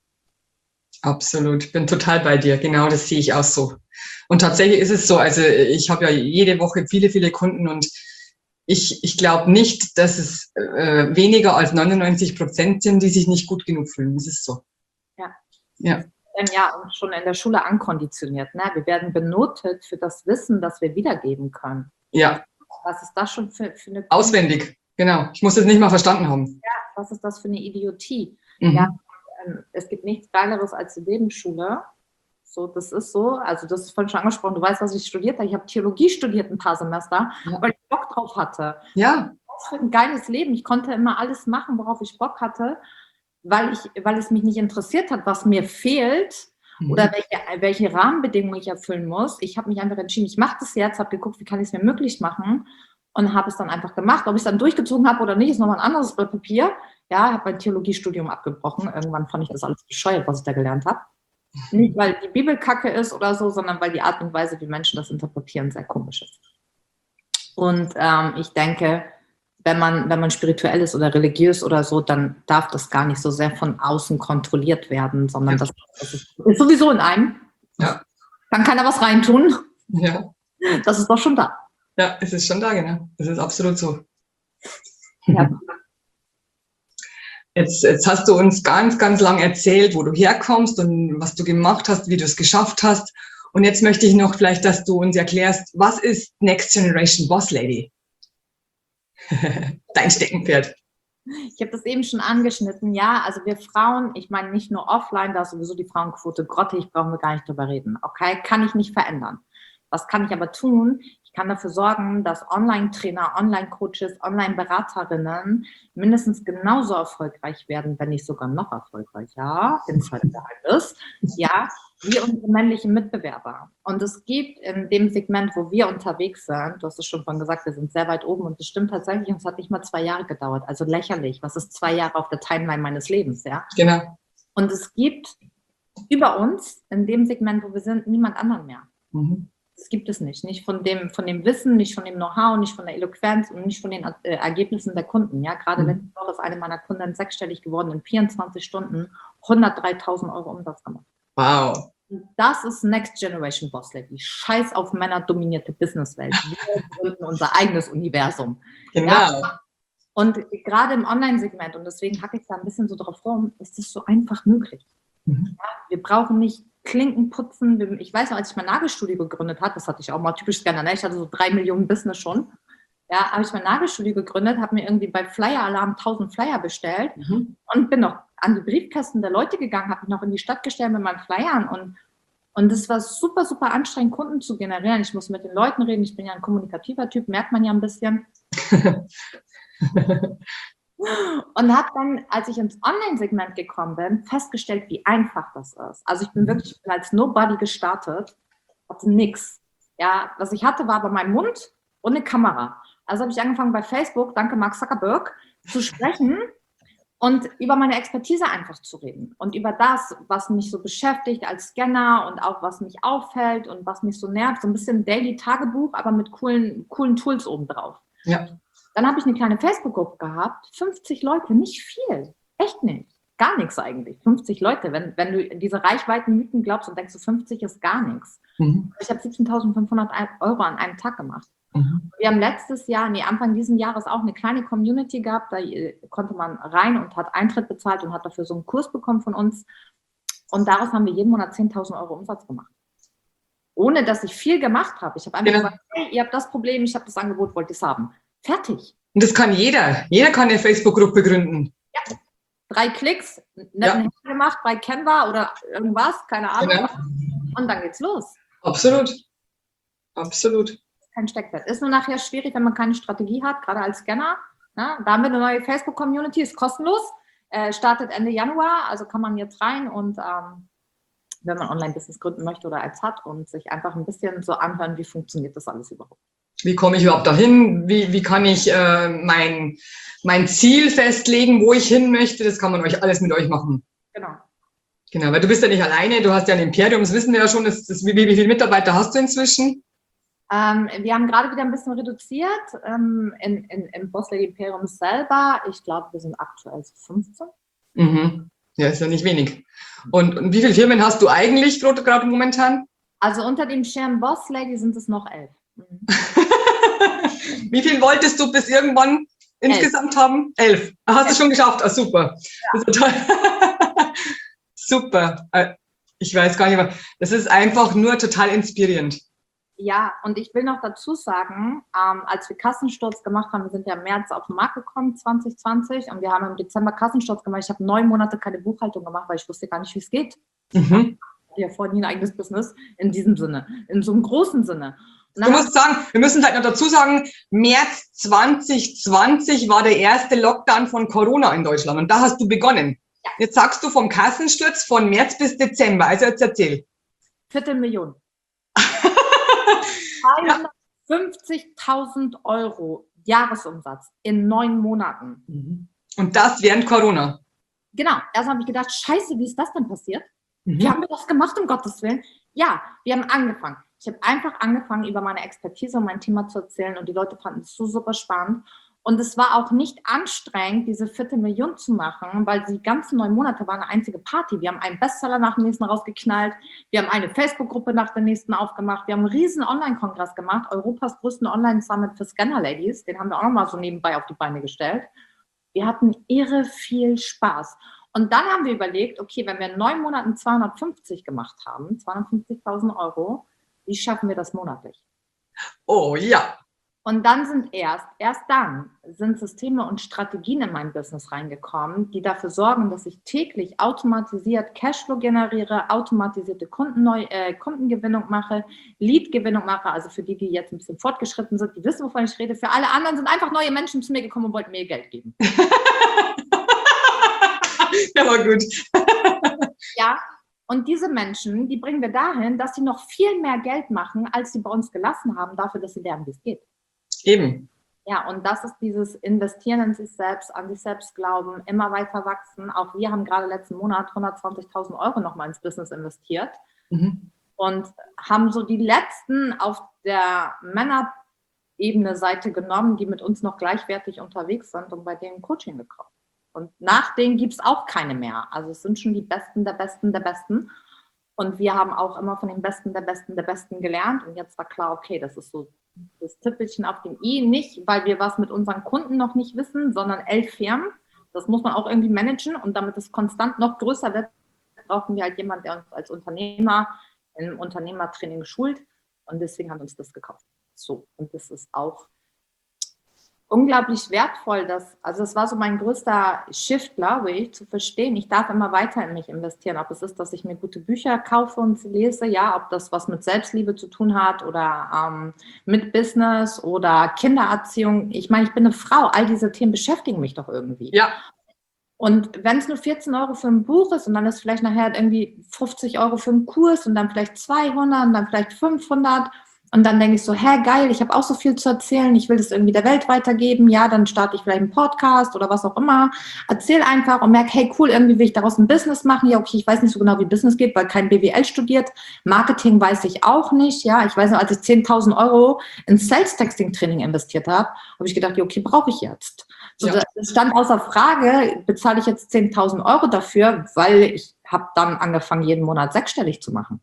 Absolut, bin total bei dir. Genau, das sehe ich auch so. Und tatsächlich ist es so, also ich habe ja jede Woche viele, viele Kunden und ich glaube nicht, dass es weniger als 99% sind, die sich nicht gut genug fühlen. Das ist so. Ja. Ja. Ja, und schon in der Schule ankonditioniert. Ne? Wir werden benotet für das Wissen, das wir wiedergeben können. Ja. Was ist das schon für eine... Auswendig, genau. Ich muss es nicht mal verstanden haben. Ja, was ist das für eine Idiotie? Mhm. Ja, es gibt nichts Geileres als die Lebensschule. So, das ist so. Also das ist vorhin schon angesprochen. Du weißt, was ich studiert habe. Ich habe Theologie studiert ein paar Semester, weil ich Bock drauf hatte. Ja. Was für ein geiles Leben. Ich konnte immer alles machen, worauf ich Bock hatte, weil es mich nicht interessiert hat, was mir fehlt oder welche Rahmenbedingungen ich erfüllen muss. Ich habe mich einfach entschieden, ich mache das jetzt, habe geguckt, wie kann ich es mir möglich machen und habe es dann einfach gemacht. Ob ich es dann durchgezogen habe oder nicht, ist nochmal ein anderes Blatt Papier. Ja, habe mein Theologiestudium abgebrochen. Irgendwann fand ich das alles bescheuert, was ich da gelernt habe. Nicht, weil die Bibel kacke ist oder so, sondern weil die Art und Weise, wie Menschen das interpretieren, sehr komisch ist. Und ich denke, wenn man spirituell ist oder religiös oder so, dann darf das gar nicht so sehr von außen kontrolliert werden, sondern das ist sowieso in einem. Ja. Kann keiner was reintun. Ja. Das ist doch schon da. Ja, es ist schon da, genau. Es ist absolut so. Ja. Jetzt hast du uns ganz, ganz lang erzählt, wo du herkommst und was du gemacht hast, wie du es geschafft hast. Und jetzt möchte ich noch vielleicht, dass du uns erklärst, was ist Next Generation Boss Lady? Dein Steckenpferd. Ich habe das eben schon angeschnitten. Ja, also wir Frauen, ich meine nicht nur offline, da ist sowieso die Frauenquote grottig, brauchen wir gar nicht drüber reden. Okay, kann ich nicht verändern. Was kann ich aber tun? Ich kann dafür sorgen, dass Online-Trainer, Online-Coaches, Online-Beraterinnen mindestens genauso erfolgreich werden, wenn nicht sogar noch erfolgreicher, Insider-Geheimnis, ja, wie unsere männlichen Mitbewerber. Und es gibt in dem Segment, wo wir unterwegs sind, du hast es schon von gesagt, wir sind sehr weit oben und das stimmt tatsächlich, und es hat nicht mal 2 Jahre gedauert, also lächerlich. Was ist 2 Jahre auf der Timeline meines Lebens, ja? Genau. Und es gibt über uns, in dem Segment, wo wir sind, niemand anderen mehr. Mhm. Das gibt es nicht. Nicht von dem Wissen, nicht von dem Know-how, nicht von der Eloquenz und nicht von den Ergebnissen der Kunden. Ja, gerade letzte Woche ist eine meiner Kunden 6-stellig geworden, in 24 Stunden 103.000 Euro Umsatz gemacht. Wow. Und das ist Next Generation Boss Lady. Scheiß auf männerdominierte Businesswelt. Wir gründen unser eigenes Universum. Genau. Ja? Und gerade im Online-Segment, und deswegen hacke ich da ein bisschen so drauf rum, ist es so einfach möglich. Mhm. Ja, wir brauchen nicht Klinken putzen. Ich weiß noch, als ich mein Nagelstudio gegründet habe, das hatte ich auch mal typisch gerne, ne? Ich hatte so 3 Millionen Business schon. Ja, habe ich mein Nagelstudio gegründet, habe mir irgendwie bei Flyer Alarm 1000 Flyer bestellt und bin noch an die Briefkästen der Leute gegangen, habe mich noch in die Stadt gestellt mit meinen Flyern und es war super, super anstrengend, Kunden zu generieren. Ich muss mit den Leuten reden, ich bin ja ein kommunikativer Typ, merkt man ja ein bisschen. Und habe dann, als ich ins Online-Segment gekommen bin, festgestellt, wie einfach das ist. Also ich bin wirklich als Nobody gestartet, hatte nichts. Ja, was ich hatte, war aber mein Mund und eine Kamera. Also habe ich angefangen bei Facebook, danke Mark Zuckerberg, zu sprechen und über meine Expertise einfach zu reden. Und über das, was mich so beschäftigt als Scanner und auch was mich auffällt und was mich so nervt. So ein bisschen Daily-Tagebuch, aber mit coolen Tools obendrauf. Ja. Dann habe ich eine kleine Facebook-Gruppe gehabt, 50 Leute, nicht viel, echt nicht, gar nichts eigentlich, 50 Leute, wenn du in diese Reichweitenmythen glaubst und denkst, so 50 ist gar nichts. Ich habe 17.500 Euro an einem Tag gemacht. Wir haben Anfang dieses Jahres auch eine kleine Community gehabt, da konnte man rein und hat Eintritt bezahlt und hat dafür so einen Kurs bekommen von uns und daraus haben wir jeden Monat 10.000 Euro Umsatz gemacht. Ohne, dass ich viel gemacht habe. Ich habe einfach gesagt, hey, ihr habt das Problem, ich habe das Angebot, wollt ihr es haben. Fertig. Und das kann jeder. Jeder kann eine Facebook-Gruppe gründen. Ja. 3 Klicks, netten gemacht bei Canva oder irgendwas, keine Ahnung. Genau. Und dann geht's los. Absolut. Absolut. Kein Steckbrett. Ist nur nachher schwierig, wenn man keine Strategie hat, gerade als Scanner. Na, da haben wir eine neue Facebook-Community, ist kostenlos, startet Ende Januar, also kann man jetzt rein und wenn man Online-Business gründen möchte oder eins hat und sich einfach ein bisschen so anhören, wie funktioniert das alles überhaupt. Wie komme ich überhaupt dahin? Wie kann ich mein Ziel festlegen, wo ich hin möchte? Das kann man alles mit euch machen. Genau. Genau, weil du bist ja nicht alleine, du hast ja ein Imperium, das wissen wir ja schon. Wie viele Mitarbeiter hast du inzwischen? Wir haben gerade wieder ein bisschen reduziert im Boss Lady Imperium selber. Ich glaube, wir sind aktuell so 15. Mhm. Ja, ist ja nicht wenig. Und wie viele Firmen hast du eigentlich gerade momentan? Also unter dem Schirm Boss Lady sind es noch 11. Wie viel wolltest du bis irgendwann insgesamt haben? 11. Hast du schon geschafft? Ah, super. Ja. Super. Ich weiß gar nicht mehr. Das ist einfach nur total inspirierend. Ja, und ich will noch dazu sagen, als wir Kassensturz gemacht haben, wir sind ja im März auf den Markt gekommen, 2020, und wir haben im Dezember Kassensturz gemacht. Ich habe 9 Monate keine Buchhaltung gemacht, weil ich wusste gar nicht, wie es geht. Mhm. Ich hatte ja vorher nie ein eigenes Business in diesem Sinne, in so einem großen Sinne. Du musst sagen, wir müssen halt noch dazu sagen, März 2020 war der erste Lockdown von Corona in Deutschland und da hast du begonnen. Ja. Jetzt sagst du vom Kassensturz von März bis Dezember, also jetzt erzähl. 250.000 250.000 Euro Jahresumsatz in 9 Monaten. Und das während Corona. Genau. Erst habe ich gedacht, scheiße, wie ist das denn passiert? Wie haben wir das gemacht, um Gottes Willen? Ja, wir haben angefangen. Ich habe einfach angefangen, über meine Expertise und mein Thema zu erzählen und die Leute fanden es so super spannend. Und es war auch nicht anstrengend, diese 250.000 zu machen, weil die ganzen 9 Monate war eine einzige Party. Wir haben einen Bestseller nach dem nächsten rausgeknallt, wir haben eine Facebook-Gruppe nach der nächsten aufgemacht, wir haben einen riesen Online-Kongress gemacht, Europas größten Online-Summit für Scanner-Ladies, den haben wir auch nochmal so nebenbei auf die Beine gestellt. Wir hatten irre viel Spaß. Und dann haben wir überlegt, okay, wenn wir in 9 Monaten 250 gemacht haben, 250.000 Euro, wie schaffen wir das monatlich? Oh ja. Und dann sind erst dann sind Systeme und Strategien in mein Business reingekommen, die dafür sorgen, dass ich täglich automatisiert Cashflow generiere, automatisierte Kundengewinnung mache, Leadgewinnung mache. Also für die, die jetzt ein bisschen fortgeschritten sind, die wissen, wovon ich rede. Für alle anderen sind einfach neue Menschen zu mir gekommen und wollten mir Geld geben. Ja, war gut. Ja, und diese Menschen, die bringen wir dahin, dass sie noch viel mehr Geld machen, als sie bei uns gelassen haben, dafür, dass sie lernen, wie es geht. Eben. Ja, und das ist dieses Investieren in sich selbst, an sich selbst glauben, immer weiter wachsen. Auch wir haben gerade letzten Monat 120.000 Euro nochmal ins Business investiert und haben so die letzten auf der Männerebene Seite genommen, die mit uns noch gleichwertig unterwegs sind und bei denen Coaching gekauft. Und nach denen gibt es auch keine mehr. Also es sind schon die Besten der Besten der Besten. Und wir haben auch immer von den Besten der Besten der Besten gelernt. Und jetzt war klar, okay, das ist so das Tüpfelchen auf dem i. Nicht, weil wir was mit unseren Kunden noch nicht wissen, sondern 11 Firmen. Das muss man auch irgendwie managen. Und damit es konstant noch größer wird, brauchen wir halt jemanden, der uns als Unternehmer im Unternehmertraining schult. Und deswegen haben wir uns das gekauft. So, und das ist auch unglaublich wertvoll, also es war so mein größter Shift, glaube ich, zu verstehen, ich darf immer weiter in mich investieren, ob es ist, dass ich mir gute Bücher kaufe und sie lese, ja, ob das was mit Selbstliebe zu tun hat oder mit Business oder Kindererziehung. Ich meine, ich bin eine Frau, all diese Themen beschäftigen mich doch irgendwie. Ja. Und wenn es nur 14 Euro für ein Buch ist und dann ist vielleicht nachher irgendwie 50 Euro für einen Kurs und dann vielleicht 200 und dann vielleicht 500. Und dann denke ich so, geil, ich habe auch so viel zu erzählen, ich will das irgendwie der Welt weitergeben, ja, dann starte ich vielleicht einen Podcast oder was auch immer, erzähl einfach und merke, hey, cool, irgendwie will ich daraus ein Business machen, ja, okay, ich weiß nicht so genau, wie Business geht, weil kein BWL studiert, Marketing weiß ich auch nicht, ja, ich weiß noch, als ich 10.000 Euro in Sales-Texting-Training investiert habe ich gedacht, ja, okay, brauche ich jetzt. So, ja. Das stand außer Frage, bezahle ich jetzt 10.000 Euro dafür, weil ich habe dann angefangen, jeden Monat 6-stellig zu machen.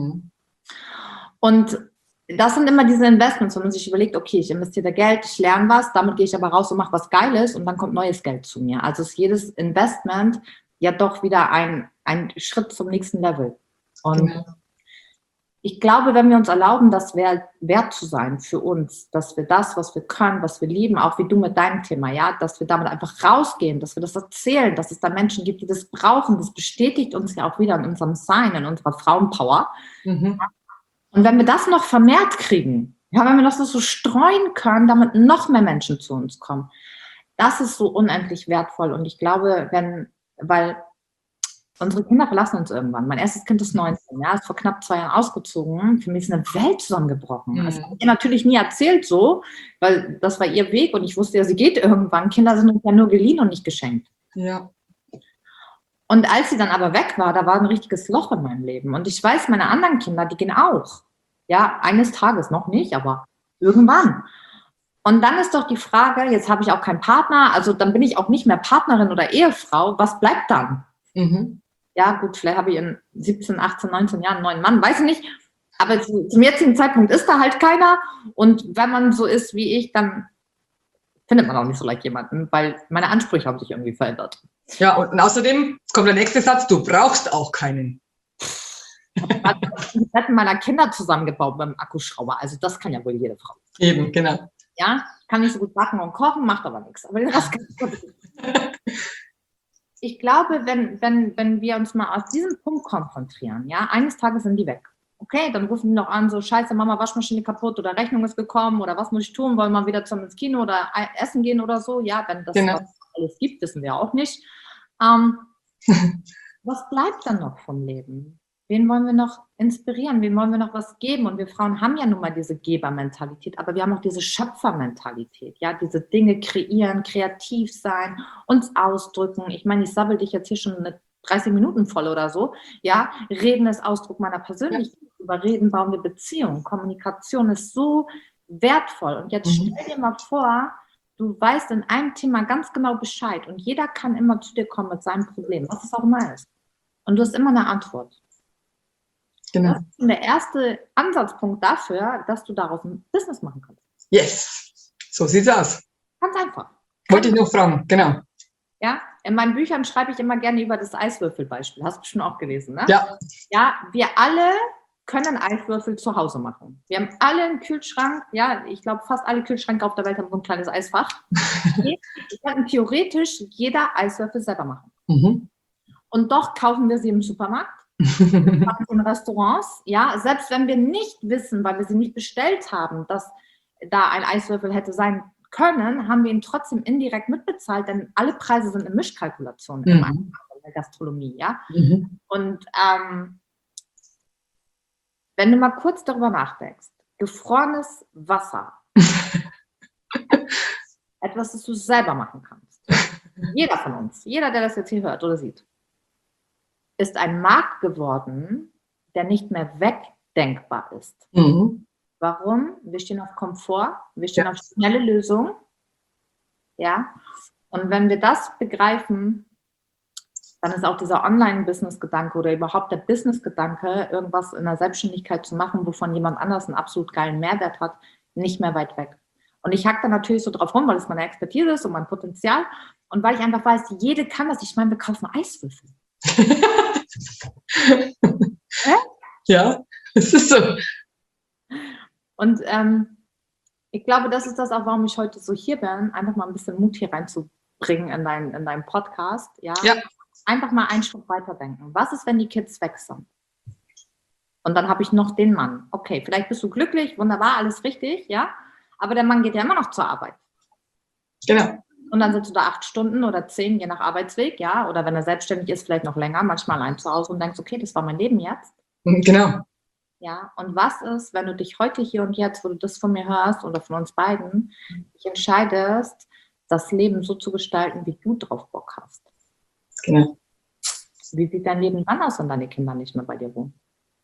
Und das sind immer diese Investments, wenn man sich überlegt, okay, ich investiere Geld, ich lerne was, damit gehe ich aber raus und mache was Geiles und dann kommt neues Geld zu mir. Also ist jedes Investment ja doch wieder ein Schritt zum nächsten Level. Und ich glaube, wenn wir uns erlauben, das wert zu sein für uns, dass wir das, was wir können, was wir lieben, auch wie du mit deinem Thema, ja, dass wir damit einfach rausgehen, dass wir das erzählen, dass es da Menschen gibt, die das brauchen, das bestätigt uns ja auch wieder in unserem Sein, in unserer Frauenpower. Und wenn wir das noch vermehrt kriegen, ja, wenn wir das so streuen können, damit noch mehr Menschen zu uns kommen, das ist so unendlich wertvoll. Und ich glaube, weil unsere Kinder verlassen uns irgendwann. Mein erstes Kind ist 19, ja, ist vor knapp 2 Jahren ausgezogen. Für mich ist eine Welt zusammengebrochen. Das habe ich ihr natürlich nie erzählt so, weil das war ihr Weg und ich wusste ja, sie geht irgendwann. Kinder sind uns ja nur geliehen und nicht geschenkt. Ja. Und als sie dann aber weg war, da war ein richtiges Loch in meinem Leben. Und ich weiß, meine anderen Kinder, die gehen auch. Ja, eines Tages noch nicht, aber irgendwann. Und dann ist doch die Frage, jetzt habe ich auch keinen Partner, also dann bin ich auch nicht mehr Partnerin oder Ehefrau. Was bleibt dann? Ja, gut, vielleicht habe ich in 17, 18, 19 Jahren einen neuen Mann, weiß ich nicht. Aber zum jetzigen Zeitpunkt ist da halt keiner. Und wenn man so ist wie ich, dann findet man auch nicht so leicht jemanden, weil meine Ansprüche haben sich irgendwie verändert. Ja, und außerdem kommt der nächste Satz, du brauchst auch keinen. Ich habe die Betten meiner Kinder zusammengebaut beim Akkuschrauber. Also das kann ja wohl jede Frau. Eben, genau. Ja, kann nicht so gut backen und kochen, macht aber nichts. Aber den Rest kann ich gut. Ich glaube, wenn wir uns mal auf diesen Punkt konzentrieren, ja, eines Tages sind die weg. Okay, dann rufen die noch an, so scheiße, Mama, Waschmaschine kaputt oder Rechnung ist gekommen oder was muss ich tun, wollen wir wieder ins Kino oder essen gehen oder so. Ja, wenn das alles gibt, wissen wir auch nicht. Was bleibt dann noch vom Leben? Wen wollen wir noch inspirieren? Wen wollen wir noch was geben? Und wir Frauen haben ja nun mal diese Gebermentalität, aber wir haben auch diese Schöpfermentalität, ja, diese Dinge kreieren, kreativ sein, uns ausdrücken. Ich meine, ich sabbel dich jetzt hier schon eine 30 Minuten voll oder so, ja, Reden ist Ausdruck meiner Persönlichkeit, über Reden bauen wir Beziehungen, Kommunikation ist so wertvoll und jetzt stell dir mal vor, du weißt in einem Thema ganz genau Bescheid und jeder kann immer zu dir kommen mit seinem Problem, was es auch immer ist und du hast immer eine Antwort. Genau. Das ist der erste Ansatzpunkt dafür, dass du daraus ein Business machen kannst. Yes, so sieht's aus. Ganz einfach. Wollte ich noch fragen, genau. Ja, in meinen Büchern schreibe ich immer gerne über das Eiswürfelbeispiel. Hast du schon auch gelesen, ne? Ja. Ja, wir alle können Eiswürfel zu Hause machen. Wir haben alle einen Kühlschrank, ja, ich glaube fast alle Kühlschränke auf der Welt haben so ein kleines Eisfach. Wir könnten theoretisch jeder Eiswürfel selber machen. Und doch kaufen wir sie im Supermarkt, in Restaurants, ja, selbst wenn wir nicht wissen, weil wir sie nicht bestellt haben, dass da ein Eiswürfel hätte sein können, haben wir ihn trotzdem indirekt mitbezahlt, denn alle Preise sind in Mischkalkulation in der Gastronomie, ja. Und wenn du mal kurz darüber nachdenkst, gefrorenes Wasser, etwas, das du selber machen kannst, jeder von uns, jeder, der das jetzt hier hört oder sieht, ist ein Markt geworden, der nicht mehr wegdenkbar ist. Warum? Wir stehen auf Komfort, wir stehen auf schnelle Lösungen. Ja? Und wenn wir das begreifen, dann ist auch dieser Online-Business-Gedanke oder überhaupt der Business-Gedanke, irgendwas in der Selbstständigkeit zu machen, wovon jemand anders einen absolut geilen Mehrwert hat, nicht mehr weit weg. Und ich hack da natürlich so drauf rum, weil es meine Expertise ist und mein Potenzial und weil ich einfach weiß, jede kann das. Ich meine, wir kaufen Eiswürfel. Ja, es ist so. Und ich glaube, das ist das auch, warum ich heute so hier bin, einfach mal ein bisschen Mut hier reinzubringen in deinen Podcast. Ja? Einfach mal einen Schritt weiterdenken. Was ist, wenn die Kids weg sind? Und dann habe ich noch den Mann. Okay, vielleicht bist du glücklich, wunderbar, alles richtig, ja. Aber der Mann geht ja immer noch zur Arbeit. Genau. Und dann sitzt du da 8 Stunden oder 10, je nach Arbeitsweg, ja. Oder wenn er selbstständig ist, vielleicht noch länger, manchmal allein zu Hause und denkst, okay, das war mein Leben jetzt. Genau. Ja, und was ist, wenn du dich heute hier und jetzt, wo du das von mir hörst oder von uns beiden, dich entscheidest, das Leben so zu gestalten, wie du drauf Bock hast? Genau. Wie sieht dein Leben dann aus, wenn deine Kinder nicht mehr bei dir wohnen?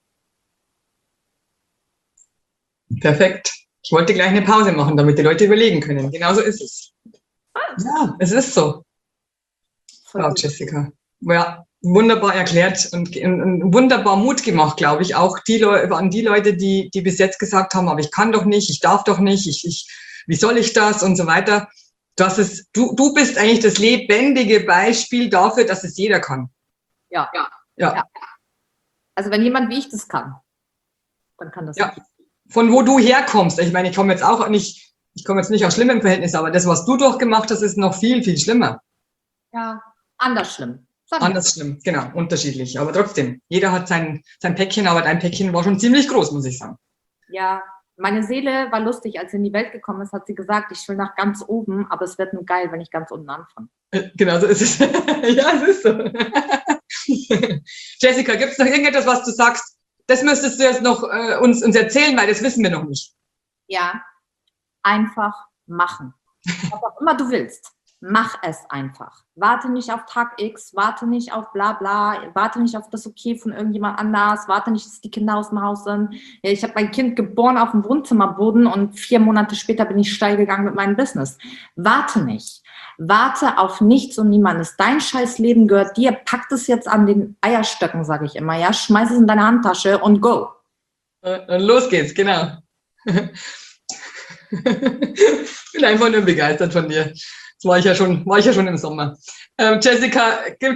Perfekt. Ich wollte gleich eine Pause machen, damit die Leute überlegen können. Genauso ist es. Ja, es ist so. Frau Jessica. Ja, wunderbar erklärt und wunderbar Mut gemacht, glaube ich. Auch an die Leute, die bis jetzt gesagt haben, aber ich kann doch nicht, ich darf doch nicht, wie soll ich das und so weiter. Du bist eigentlich das lebendige Beispiel dafür, dass es jeder kann. Ja. Also wenn jemand wie ich das kann, dann kann das nicht. Von wo du herkommst. Ich meine, ich komme jetzt nicht aus schlimmem Verhältnis, aber das, was du durchgemacht hast, ist noch viel, viel schlimmer. Ja, anders schlimm. Anders schlimm, genau, unterschiedlich. Aber trotzdem, jeder hat sein Päckchen, aber dein Päckchen war schon ziemlich groß, muss ich sagen. Ja, meine Seele war lustig, als sie in die Welt gekommen ist, hat sie gesagt, ich will nach ganz oben, aber es wird nur geil, wenn ich ganz unten anfange. Genau, so ist es. Ja, es ist so. Jessica, gibt es noch irgendetwas, was du sagst? Das müsstest du jetzt noch uns erzählen, weil das wissen wir noch nicht. Ja, einfach machen. Was auch immer du willst, mach es einfach. Warte nicht auf Tag X, warte nicht auf bla bla, warte nicht auf das Okay von irgendjemand anders, warte nicht, dass die Kinder aus dem Haus sind. Ja, ich habe mein Kind geboren auf dem Wohnzimmerboden und 4 Monate später bin ich steil gegangen mit meinem Business. Warte nicht. Warte auf nichts und niemandes. Dein scheiß Leben gehört dir. Pack das jetzt an den Eierstöcken, sage ich immer. Ja, schmeiß es in deine Handtasche und go. Und los geht's, genau. Ich bin einfach nur begeistert von dir. war ich ja schon im Sommer. Jessica,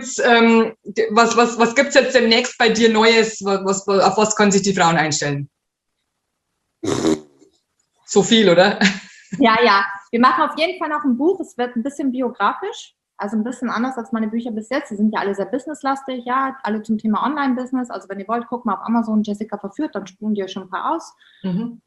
was gibt's jetzt demnächst bei dir Neues? Auf was können sich die Frauen einstellen? So viel, oder? Ja. Wir machen auf jeden Fall noch ein Buch. Es wird ein bisschen biografisch, also ein bisschen anders als meine Bücher bis jetzt. Die sind ja alle sehr businesslastig, ja, alle zum Thema Online-Business. Also wenn ihr wollt, guckt mal auf Amazon Jessica verführt, dann spulen die euch schon ein paar aus. Wir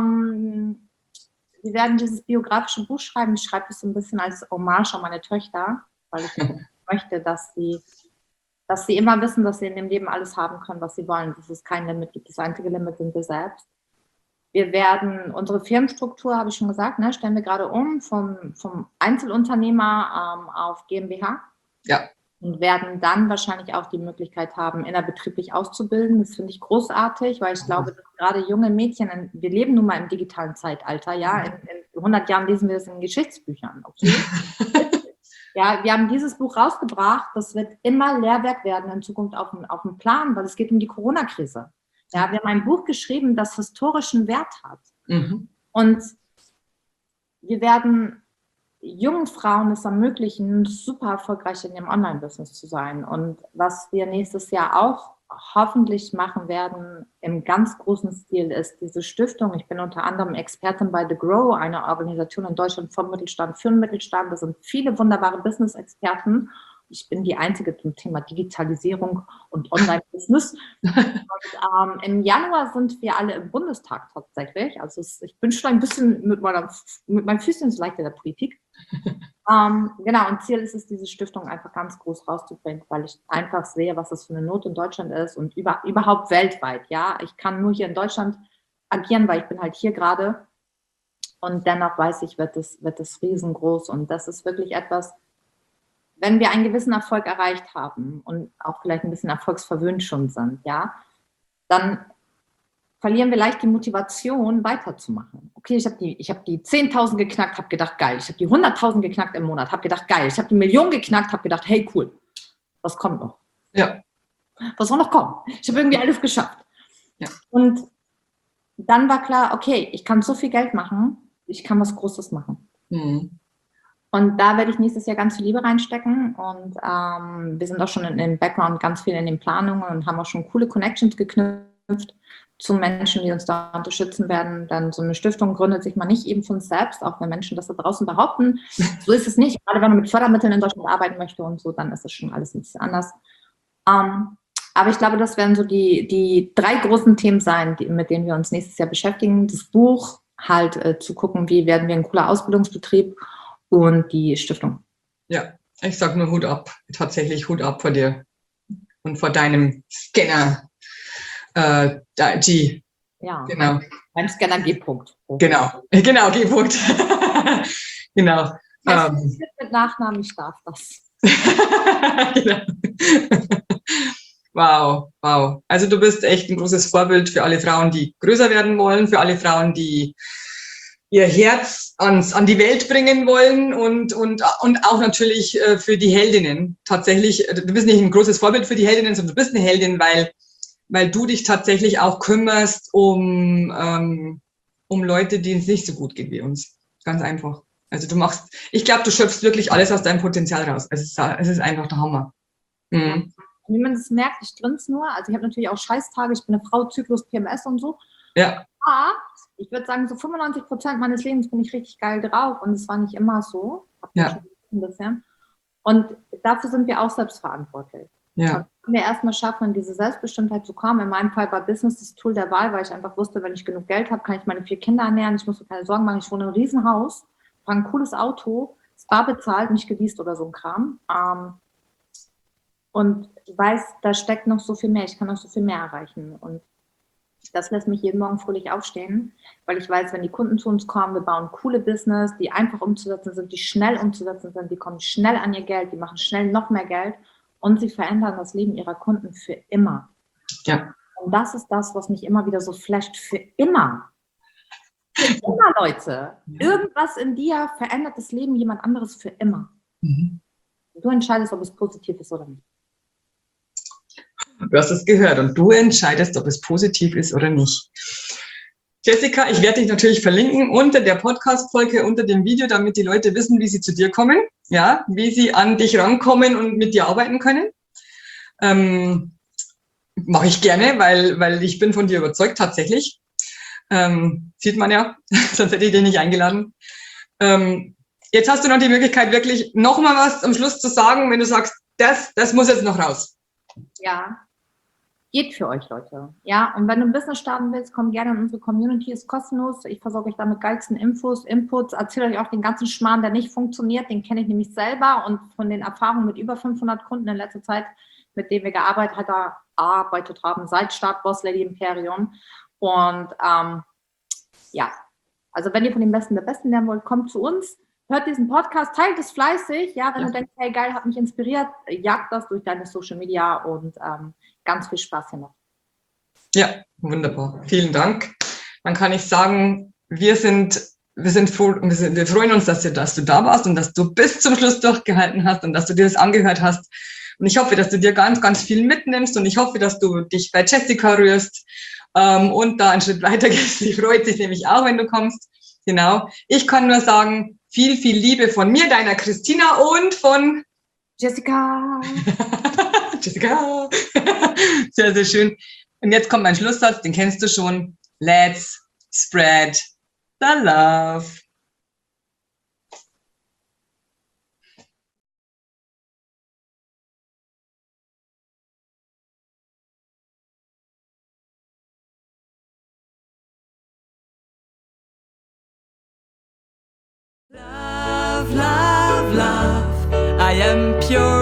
werden dieses biografische Buch schreiben. Ich schreibe es so ein bisschen als Hommage an meine Töchter, weil ich möchte, dass sie immer wissen, dass sie in dem Leben alles haben können, was sie wollen. Dass es kein Limit gibt. Das einzige Limit sind wir selbst. Wir werden unsere Firmenstruktur, habe ich schon gesagt, ne, stellen wir gerade um vom Einzelunternehmer auf GmbH. Ja. Und werden dann wahrscheinlich auch die Möglichkeit haben, innerbetrieblich auszubilden. Das finde ich großartig, weil ich glaube, dass gerade junge Mädchen, wir leben nun mal im digitalen Zeitalter, ja, in 100 Jahren lesen wir das in Geschichtsbüchern, okay? Ja, wir haben dieses Buch rausgebracht, das wird immer Lehrwerk werden in Zukunft auf dem Plan, weil es geht um die Corona-Krise. Ja, wir haben ein Buch geschrieben, das historischen Wert hat. Und wir werden jungen Frauen es ermöglichen, super erfolgreich in ihrem Online-Business zu sein. Und was wir nächstes Jahr auch hoffentlich machen werden, im ganz großen Stil, ist diese Stiftung. Ich bin unter anderem Expertin bei The Grow, einer Organisation in Deutschland vom Mittelstand für den Mittelstand. Da sind viele wunderbare Business-Experten. Ich bin die Einzige zum Thema Digitalisierung und Online-Business. Und im Januar sind wir alle im Bundestag tatsächlich. Also ich bin schon ein bisschen mit meinen Füßen so leicht in der Politik. Genau, und Ziel ist es, diese Stiftung einfach ganz groß rauszubringen, weil ich einfach sehe, was das für eine Not in Deutschland ist und überhaupt weltweit. Ja, ich kann nur hier in Deutschland agieren, weil ich bin halt hier gerade. Und dennoch weiß ich, wird es riesengroß. Und das ist wirklich etwas, wenn wir einen gewissen Erfolg erreicht haben und auch vielleicht ein bisschen erfolgsverwöhnt schon sind, ja, dann verlieren wir leicht die Motivation, weiterzumachen. Okay, ich habe die 10.000 geknackt, habe gedacht, geil. Ich habe die 100.000 geknackt im Monat, habe gedacht, geil. Ich habe die Million geknackt, habe gedacht, hey, cool. Was kommt noch? Ja. Was soll noch kommen? Ich habe irgendwie alles geschafft. Ja. Und dann war klar, okay, ich kann so viel Geld machen, ich kann was Großes machen. Und da werde ich nächstes Jahr ganz viel Liebe reinstecken und wir sind auch schon im Background ganz viel in den Planungen und haben auch schon coole Connections geknüpft zu Menschen, die uns da unterstützen werden. Dann so eine Stiftung gründet sich mal nicht eben von selbst, auch wenn Menschen das da draußen behaupten. So ist es nicht. Gerade wenn man mit Fördermitteln in Deutschland arbeiten möchte und so, dann ist es schon alles ein bisschen anders. Aber ich glaube, das werden so die 3 großen Themen sein, mit denen wir uns nächstes Jahr beschäftigen. Das Buch, halt zu gucken, wie werden wir ein cooler Ausbildungsbetrieb, und die Stiftung. Ja, ich sage nur Hut ab. Tatsächlich Hut ab vor dir und vor deinem Scanner. G. Ja, genau. Beim Scanner G-Punkt. Genau, G-Punkt. Genau. Mit Nachnamen, ich darf das. Genau. Wow. Also du bist echt ein großes Vorbild für alle Frauen, die größer werden wollen, für alle Frauen, die ihr Herz an die Welt bringen wollen und auch natürlich für die Heldinnen. Tatsächlich, du bist nicht ein großes Vorbild für die Heldinnen, sondern du bist eine Heldin, weil du dich tatsächlich auch kümmerst um Leute, denen es nicht so gut geht wie uns. Ganz einfach. Also ich glaube, du schöpfst wirklich alles aus deinem Potenzial raus. Es ist einfach der Hammer. Wie man das merkt, ich grinse nur. Also ich habe natürlich auch Scheißtage, ich bin eine Frau, Zyklus, PMS und so. Ja. Ich würde sagen, so 95% meines Lebens bin ich richtig geil drauf und es war nicht immer so. Ja. Ein bisschen. Und dafür sind wir auch selbstverantwortlich. Ja. Wenn wir erstmal schaffen, in diese Selbstbestimmtheit zu kommen. In meinem Fall war Business das Tool der Wahl, weil ich einfach wusste, wenn ich genug Geld habe, kann ich meine 4 Kinder ernähren. Ich muss mir keine Sorgen machen. Ich wohne in einem Riesenhaus, fahre ein cooles Auto, es war bezahlt, nicht geleast oder so ein Kram. Und ich weiß, da steckt noch so viel mehr. Ich kann noch so viel mehr erreichen. Und das lässt mich jeden Morgen fröhlich aufstehen, weil ich weiß, wenn die Kunden zu uns kommen, wir bauen coole Business, die einfach umzusetzen sind, die schnell umzusetzen sind, die kommen schnell an ihr Geld, die machen schnell noch mehr Geld und sie verändern das Leben ihrer Kunden für immer. Ja. Und das ist das, was mich immer wieder so flasht, für immer. Für immer, Leute. Irgendwas in dir verändert das Leben jemand anderes für immer. Du entscheidest, ob es positiv ist oder nicht. Du hast es gehört und du entscheidest, ob es positiv ist oder nicht. Jessica, ich werde dich natürlich verlinken unter der Podcast-Folge, unter dem Video, damit die Leute wissen, wie sie zu dir kommen, ja, wie sie an dich rankommen und mit dir arbeiten können. Mache ich gerne, weil ich bin von dir überzeugt, tatsächlich. Sieht man ja, sonst hätte ich dich nicht eingeladen. Jetzt hast du noch die Möglichkeit, wirklich noch mal was am Schluss zu sagen, wenn du sagst, das muss jetzt noch raus. Ja, geht für euch, Leute. Ja, und wenn du ein Business starten willst, komm gerne in unsere Community, ist kostenlos. Ich versorge euch da mit geilsten Infos, Inputs, erzähle euch auch den ganzen Schmarrn, der nicht funktioniert, den kenne ich nämlich selber und von den Erfahrungen mit über 500 Kunden in letzter Zeit, mit denen wir gearbeitet haben, seit Start Boss Lady Imperium. Und ja, also wenn ihr von den Besten der Besten lernen wollt, kommt zu uns, hört diesen Podcast, teilt es fleißig. Ja, wenn du denkst, hey geil, hat mich inspiriert, jagt das durch deine Social Media und ganz viel Spaß hier noch. Ja, wunderbar. Vielen Dank. Dann kann ich sagen, wir sind froh, wir freuen uns, dass du da warst und dass du bis zum Schluss durchgehalten hast und dass du dir das angehört hast. Und ich hoffe, dass du dir ganz, ganz viel mitnimmst und ich hoffe, dass du dich bei Jessica rührst und da einen Schritt weiter gehst. Sie freut sich nämlich auch, wenn du kommst. Genau. Ich kann nur sagen, viel, viel Liebe von mir, deiner Christina und von Jessica. Jessica. Sehr, sehr schön. Und jetzt kommt mein Schlusssatz, den kennst du schon. Let's spread the love. Love, love, love, I am pure.